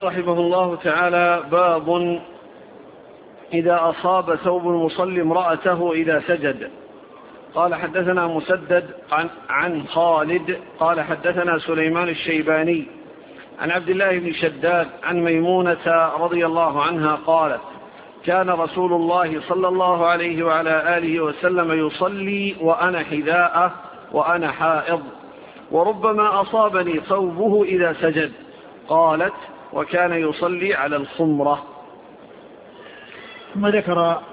رحمه الله تعالى باب إذا أصاب ثوب المصلي امرأته إذا سجد. قال حدثنا مسدد عن خالد قال حدثنا سليمان الشيباني عن عبد الله بن شداد عن ميمونة رضي الله عنها قالت كان رسول الله صلى الله عليه وعلى آله وسلم يصلي وأنا حذاءه وأنا حائض وربما أصابني ثوبه إذا سجد. قالت وكان يصلي على الخمرة. ثم ذكر